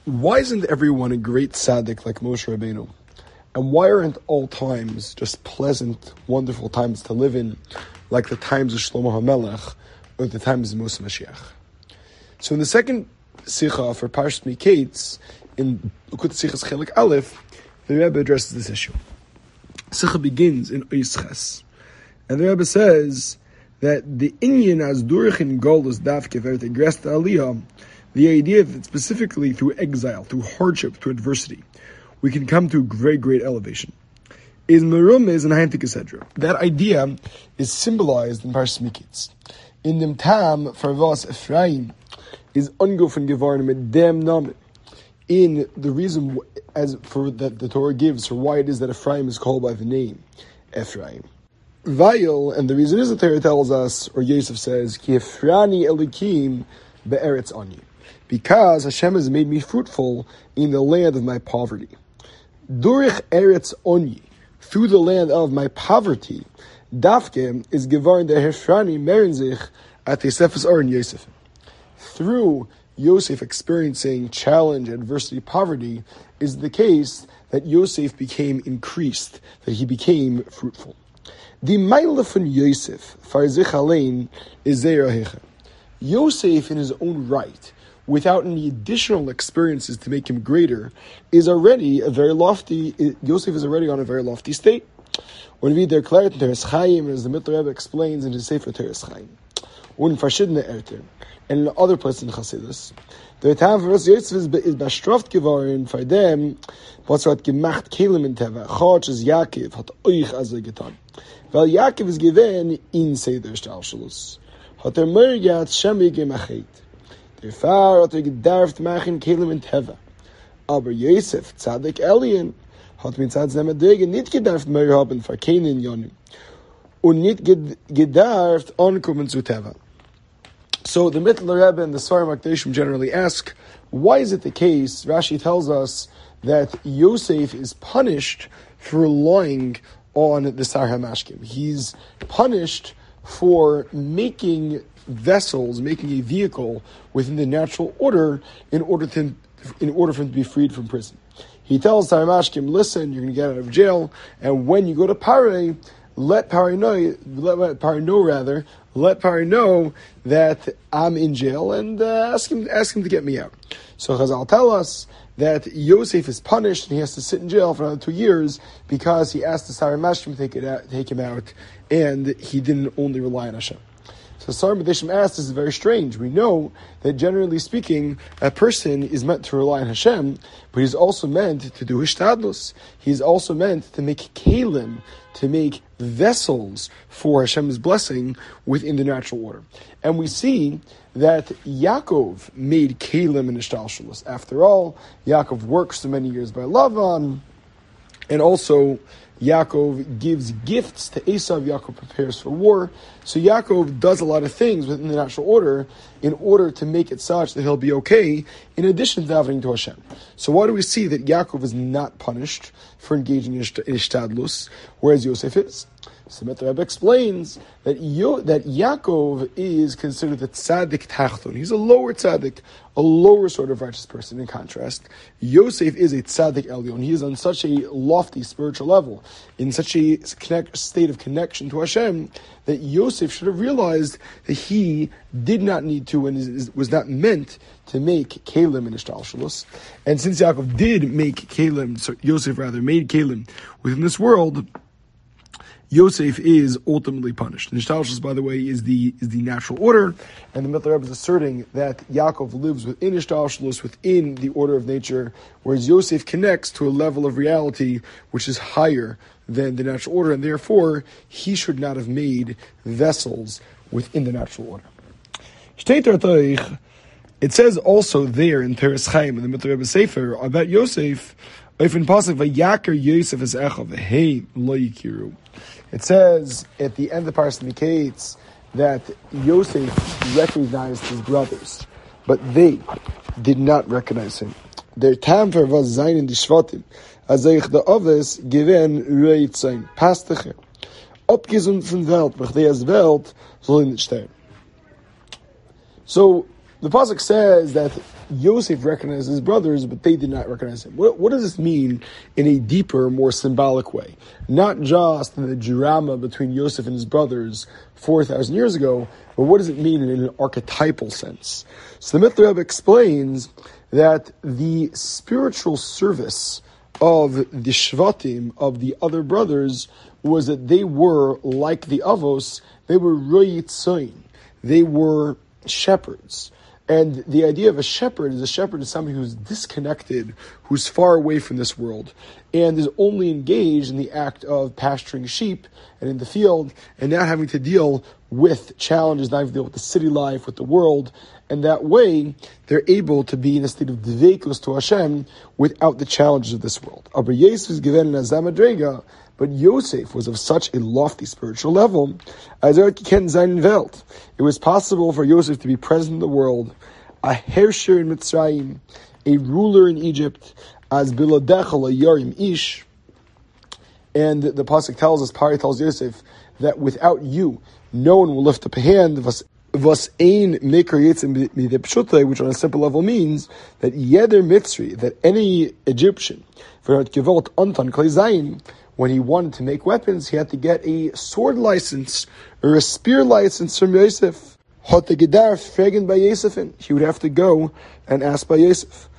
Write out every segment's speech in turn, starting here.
Why isn't everyone a great tzaddik like Moshe Rabbeinu? And why aren't all times just pleasant, wonderful times to live in, like the times of Shlomo HaMelech or the times of Moshe Mashiach? So in the second Sikha for Parashat Miketz, in Likutei Sichos Chelik Aleph, the Rebbe addresses this issue. Sikha begins in Oisches, and the Rebbe says that the Inyan as Durich in Golus Dafke Veret Egrest Aliyah, the idea that specifically through exile, through hardship, through adversity, we can come to great elevation, is Merumiz and Hayantik Esedra. That idea is symbolized in Parashat Miketz. In dem Tam Farvas Ephraim is ungofen gevarn mit dem Namen. In the reason as for that the Torah gives for why it is that Ephraim is called by the name Ephraim. Vayel, and the reason is the Torah tells us, or Yosef says, Ki Efrani Elikim be'eretz ani, because Hashem has made me fruitful in the land of my poverty. Durich eretz oni, through the land of my poverty, Dafke is gevarn the Efrani merenzich at the Sefes Aron Yosef. Through Yosef experiencing challenge, adversity, poverty, is the case that Yosef became increased, that he became fruitful. The Maila von Yosef, Farzich Alein, is Zerahecha. Yosef in his own right, without any additional experiences to make him greater, is already a very lofty, Yosef is already on a very lofty state. When we declare in Teres Chaim, as the Mittler Rebbe explains in his Sefer Teres Chaim, und verschiedene Erter, and in other places in Chassidus, the time for us Yosef is bestraft geworden for them, was hat gemacht Kelim in Teva, Chach as Yaakov hat euch also getan. Weil Yaakov is given in Seder Shtalshalus, hat mergat Shemig gemachet. Der Fahr hat gedarft machen Kelim in Teva. Aber Yosef, Tzadik Elien, hat mit seinem Degen nicht gedarft mehr haben für keinen Jonim. Und nicht gedarft ankommen zu Teva. So the Mittler Rebbe and the Svarim HaKadoshim generally ask, why is it the case, Rashi tells us, that Yosef is punished for relying on the Sar HaMashkim? He's punished for making vessels, making a vehicle within the natural order in order for him to be freed from prison. He tells Sar HaMashkim, listen, you're going to get out of jail, and when you go to Parei, let Parei know that I'm in jail, and ask him to get me out. So Chazal tell us that Yosef is punished and he has to sit in jail for another 2 years because he asked the Sar HaMashkim to take him out, and he didn't only rely on Hashem. So Sar HaMashkim asks, this is very strange. We know that generally speaking, a person is meant to rely on Hashem, but he's also meant to do hishtadlus. He's also meant to make kelim, to make vessels for Hashem's blessing within the natural order. And we see that Yaakov made kelim and ishtalshalus. After all, Yaakov works so many years by Lavan, and also Yaakov gives gifts to Esav. Yaakov prepares for war. So Yaakov does a lot of things within the natural order in order to make it such that he'll be okay, in addition to davening to Hashem. So why do we see that Yaakov is not punished for engaging in Ishtadlus, whereas Yosef is? So the Rebbe explains that Yaakov is considered the tzaddik tachton. He's a lower tzaddik, a lower sort of righteous person. In contrast, Yosef is a tzaddik elyon. He is on such a lofty spiritual level, in such a state of connection to Hashem, that Yosef should have realized that he did not need to and was not meant to make kelim in ishtalshalus. And since Yaakov did make kelim, so Yosef rather made kelim within this world, Yosef is ultimately punished. And Ishtalshalus, by the way, is the natural order, and the Mittler Rebbe is asserting that Yaakov lives within Ishtalshalus, within the order of nature, whereas Yosef connects to a level of reality which is higher than the natural order, and therefore he should not have made vessels within the natural order. It says also there in Teres Chaim, in the Mittler Rebbe Sefer, about Yosef, Yosef is it says at the end of the Parashat Miketz that Yosef recognized his brothers, but they did not recognize him. Der Tamfer was sein in die Schwatim, als ich der Oves gewen reit sein, pastiche. Abgesund von Welt, mach die als Welt soll nicht sterben. So the pasuk says that Yosef recognized his brothers, but they did not recognize him. What does this mean in a deeper, more symbolic way? Not just the drama between Yosef and his brothers 4,000 years ago, but what does it mean in an archetypal sense? So the Mitzvah Rebbe explains that the spiritual service of the Shvatim, of the other brothers, was that they were, like the Avos, they were Royitzoin. They were shepherds. And the idea of a shepherd is somebody who's disconnected, who's far away from this world, and is only engaged in the act of pasturing sheep and in the field, and not having to deal with challenges, not having to deal with the city life, with the world. And that way, they're able to be in a state of dveikus to Hashem without the challenges of this world. Aber Yosef is given as Zamadrega, but Yosef was of such a lofty spiritual level, as it was possible for Yosef to be present in the world, a Hersher in Mitzrayim, a ruler in Egypt, as Biladechel a Yarim Ish. And the pasuk tells us, Pari tells Yosef, that without you, no one will lift up a hand. Vas ein maker yitzim midepshutai, which on a simple level means that yeder Mitzri, that any Egyptian, when he wanted to make weapons, he had to get a sword license or a spear license from Yosef. He would have to go and ask by Yosef.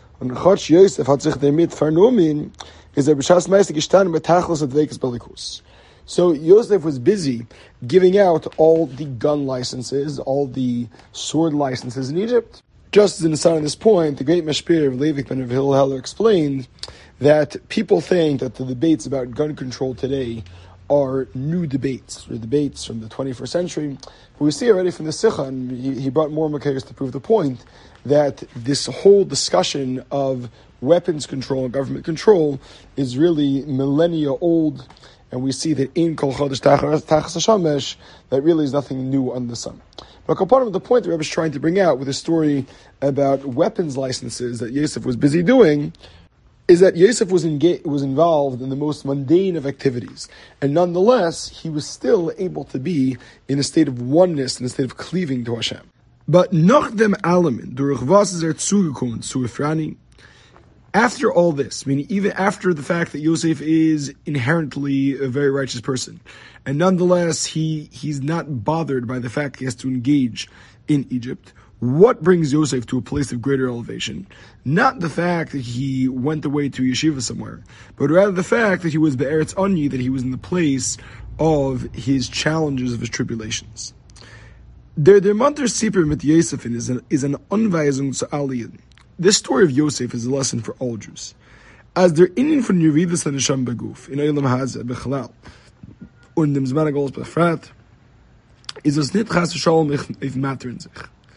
So Yosef was busy giving out all the gun licenses, all the sword licenses in Egypt. Just as an aside on this point, the great Mashpir of Leivik ben Rav Hillel explained that people think that the debates about gun control today are new debates, or debates from the 21st century. But we see already from the Sikha, and he brought more Makayos to prove the point, that this whole discussion of weapons control and government control is really millennia old. And we see that in Kol Chodesh Tachas HaShamesh, that really is nothing new under the sun. But a component of the point the Rebbe is trying to bring out with a story about weapons licenses that Yosef was busy doing, is that Yosef was involved in the most mundane of activities. And nonetheless, he was still able to be in a state of oneness, in a state of cleaving to Hashem. But nach dem Alamin, durch was ist zugekommen zu Efrani, after all this, meaning even after the fact that Yosef is inherently a very righteous person, and nonetheless he's not bothered by the fact he has to engage in Egypt, what brings Yosef to a place of greater elevation? Not the fact that he went away to yeshiva somewhere, but rather the fact that he was be'eretz Ani, that he was in the place of his challenges, of his tribulations. Der Manter Sipur mit Yosef is an Anweisung zu allen. This story of Yosef is a lesson for all Jews. As der Ingen von Yeridas HaNeshama Beguf, in Olam Hazeh, Bechalal, und dem Zman HaGolus Befrat, is es nicht chas v'shalom if matter in sich.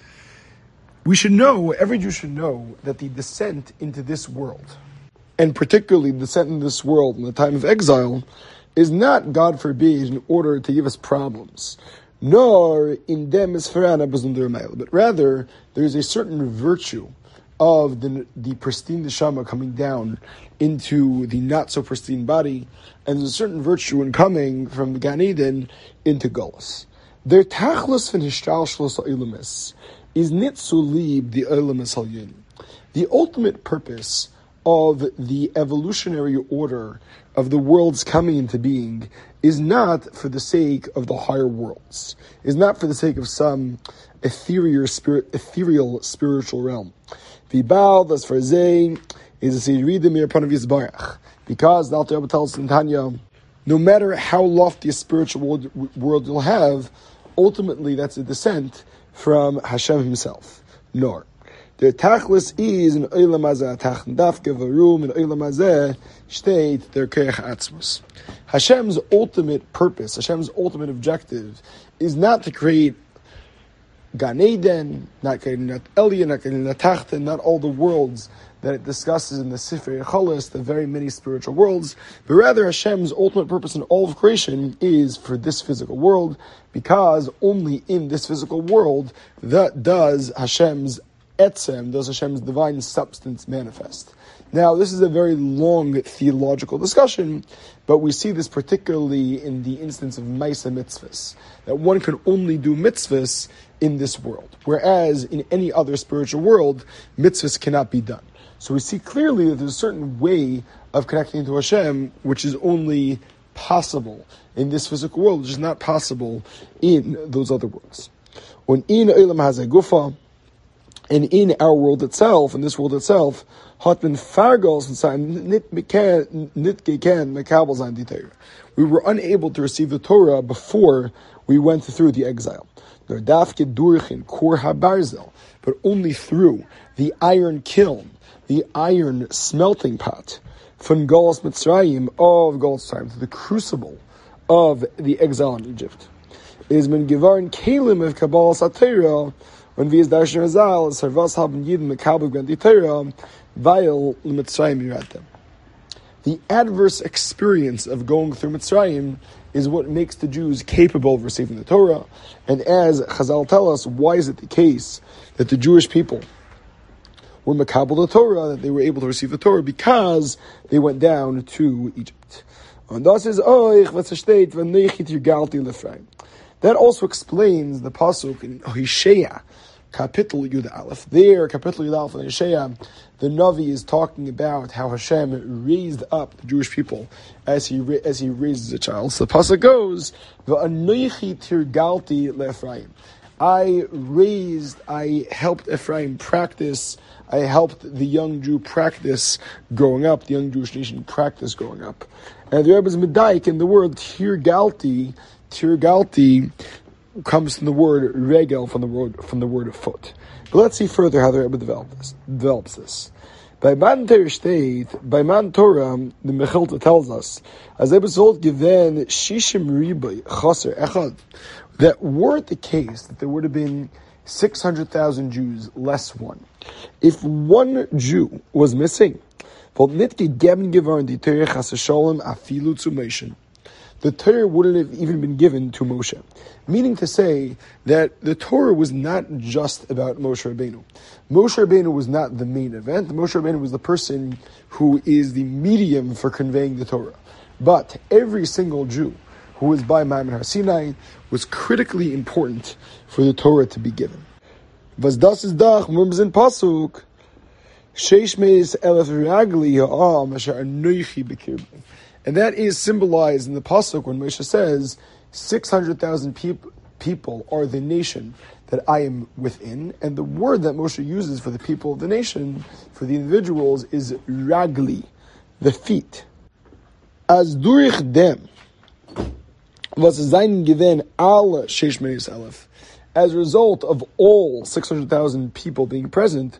We should know, every Jew should know, that the descent into this world, and particularly the descent into this world in the time of exile, is not, God forbid, in order to give us problems, nor in dem is farana besonder mail, but rather there is a certain virtue of the pristine neshama coming down into the not so pristine body, and there's a certain virtue in coming from the Gan Eden into Golus. Der tachlis von hishtalshlos ha'ilamis is nitzu lieb the ilamis halyin. The ultimate purpose of the evolutionary order of the worlds coming into being is not for the sake of the higher worlds, is not for the sake of some ethereal spiritual realm. V'bal, that's for Zayn, is a read them upon of Yisbarach. Because the Alter Rebbe tells us in Tanya, no matter how lofty a spiritual world you'll have, ultimately that's a descent from Hashem himself. Nor. The tachlis is in Olam Hazeh tachn dafke varum in Olam Hazeh state their keich atzmus. Hashem's ultimate purpose, Hashem's ultimate objective, is not to create Gan Eden, not Elyon, not Natachta, not all the worlds that it discusses in the Sifrei Cholos, the very many spiritual worlds, but rather Hashem's ultimate purpose in all of creation is for this physical world, because only in this physical world that does Hashem's etzem does Hashem's divine substance manifest? Now, this is a very long theological discussion, but we see this particularly in the instance of Maisa mitzvahs, that one can only do mitzvahs in this world, whereas in any other spiritual world, mitzvahs cannot be done. So we see clearly that there's a certain way of connecting to Hashem which is only possible in this physical world, which is not possible in those other worlds. When in Olam Hazeh Gufa, and in our world itself, in this world itself, we were unable to receive the Torah before we went through the exile. But only through the iron kiln, the iron smelting pot, from Galus Mitzrayim, of Galus Mitzrayim, to the crucible of the exile in Egypt. It has been given Kalim of Kabbalah Satira, when we is Darshan Razal, Sarvas haben Yidin Mekabel Granti Torah, Vail Mitzrayim Yiratem. The adverse experience of going through Mitzrayim is what makes the Jews capable of receiving the Torah. And as Chazal tell us, why is it the case that the Jewish people were Mekabel the Torah, that they were able to receive the Torah? Because they went down to Egypt. And das is that also explains the pasuk in Hosea, Kapitel Yud Aleph. There, Kapitel Yud Aleph in Hosea, the Navi is talking about how Hashem raised up the Jewish people as he raises a child. So the pasuk goes, "V'anoichi tirgalti leEphraim." I helped Ephraim practice. I helped the young Jew practice growing up. The young Jewish nation practice growing up. And the Rebbe's Medaik in the word tirgalti comes from the word regel, from the word of foot. But let's see further how the Rebbe develops this. By Man Torah, the Mechilta tells us, as Rebbe Zolt given Shishim Ribai Chaser Echad, that were it the case that there would have been 600,000 Jews less one, if one Jew was missing, the Torah wouldn't have even been given to Moshe. Meaning to say that the Torah was not just about Moshe Rabbeinu. Moshe Rabbeinu was not the main event. Moshe Rabbeinu was the person who is the medium for conveying the Torah. But every single Jew who was by Maimon Har Sinai was critically important for the Torah to be given. Was das is dach, mums in Pasuk, sheish meis elef ragli ha'am asher anoichi b'kirbi. And that is symbolized in the pasuk when Moshe says, 600,000 people are the nation that I am within. And the word that Moshe uses for the people of the nation, for the individuals, is ragli, the feet. As durich dem, was zayin given al sheish meis elef. As a result of all 600,000 people being present,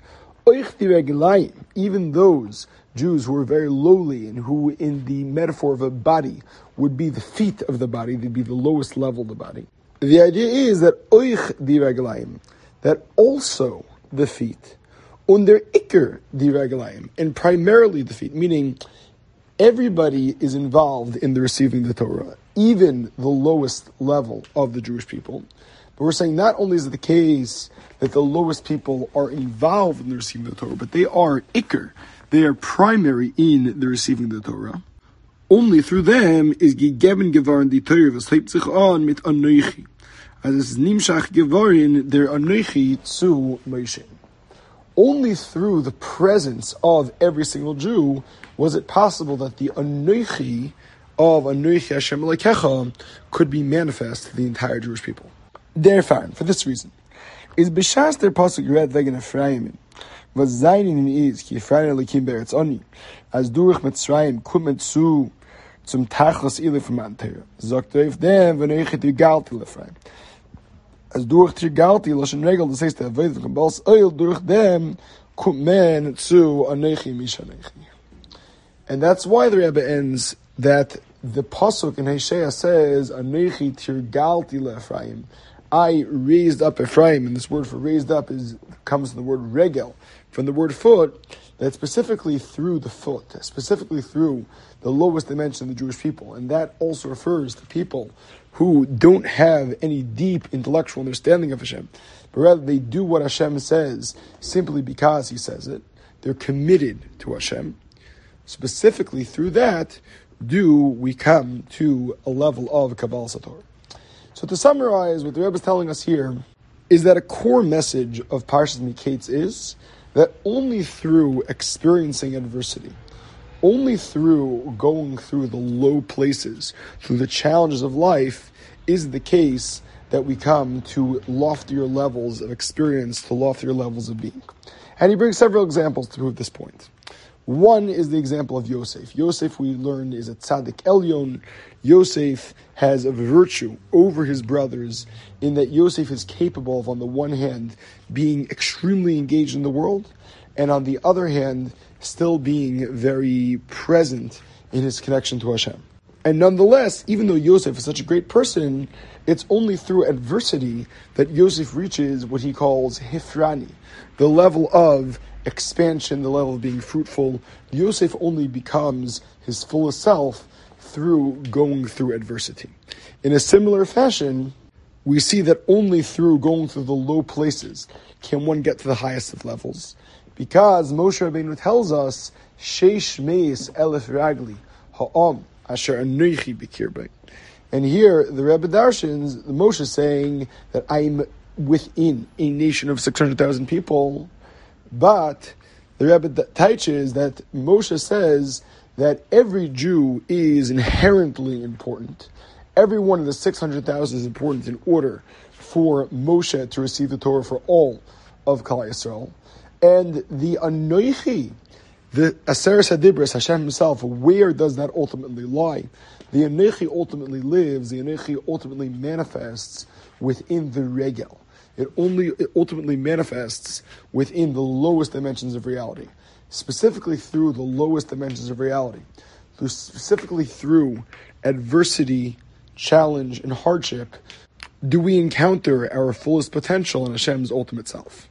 even those Jews who were very lowly and who, in the metaphor of a body, would be the feet of the body, they'd be the lowest level of the body. The idea is that oich di reglaim, that also the feet, under ikr di reglaim, and primarily the feet, meaning everybody is involved in the receiving the Torah, even the lowest level of the Jewish people. But we're saying not only is it the case that the lowest people are involved in the receiving the Torah, but they are ikr, they are primary in the receiving the Torah. Only through them is gegeben gewahren die Torah, was hebt sich an mit anoichi. As es nimshach gewahren der anoichi zu Moshe. Only through the presence of every single Jew was it possible that the anoichi of anoichi Hashem Elokecha could be manifest to the entire Jewish people. Therefore, for this reason, is b'shas der pasuk read wegen Ephraim, was seinen is ki Ephraim Elokim beretz oni, as durch Mitzrayim kommt zu zum Tachlis Ile from Antera. Sagt auf dem, wenn ich Tirgalti Ephraim. As durch Tirgalti, Lashon Regel, das heißt, der Avodah von Baals Oil, durch dem kommt man zu Anechi Mishanechi. And that's why the Rebbe ends that the pasuk in Hosea says, Anechi Tirgalti Ephraim. I raised up Ephraim, and this word for raised up comes from the word regel. from the word foot, that specifically through the foot, specifically through the lowest dimension of the Jewish people. And that also refers to people who don't have any deep intellectual understanding of Hashem, but rather they do what Hashem says simply because He says it. They're committed to Hashem. Specifically through that, do we come to a level of Kabbalah Sator. So to summarize, what the Rebbe is telling us here is that a core message of Parshas Miketz is that only through experiencing adversity, only through going through the low places, through the challenges of life, is the case that we come to loftier levels of experience, to loftier levels of being. And he brings several examples to prove this point. One is the example of Yosef. Yosef, we learned, is a tzaddik elyon. Yosef has a virtue over his brothers in that Yosef is capable of, on the one hand, being extremely engaged in the world, and on the other hand, still being very present in his connection to Hashem. And nonetheless, even though Yosef is such a great person, it's only through adversity that Yosef reaches what he calls hifrani, the level of expansion, the level of being fruitful. Yosef only becomes his fullest self through going through adversity. In a similar fashion, we see that only through going through the low places can one get to the highest of levels. Because Moshe Rabbeinu tells us, Sheish meis elef ragli ha'am asher anoichi b'kirbei. And here, the Rebbe darshans, the Moshe is saying that I'm within a nation of 600,000 people, but the Rebbe teaches that Moshe says that every Jew is inherently important. Every one of the 600,000 is important in order for Moshe to receive the Torah for all of Klal Yisrael. And the Anoichi, the Aseres HaDibros, Hashem Himself, where does that ultimately lie? The Anoichi ultimately lives, the Anoichi ultimately manifests within the Regel. It ultimately manifests within the lowest dimensions of reality, specifically through the lowest dimensions of reality, specifically through adversity, challenge, and hardship, do we encounter our fullest potential in Hashem's ultimate self.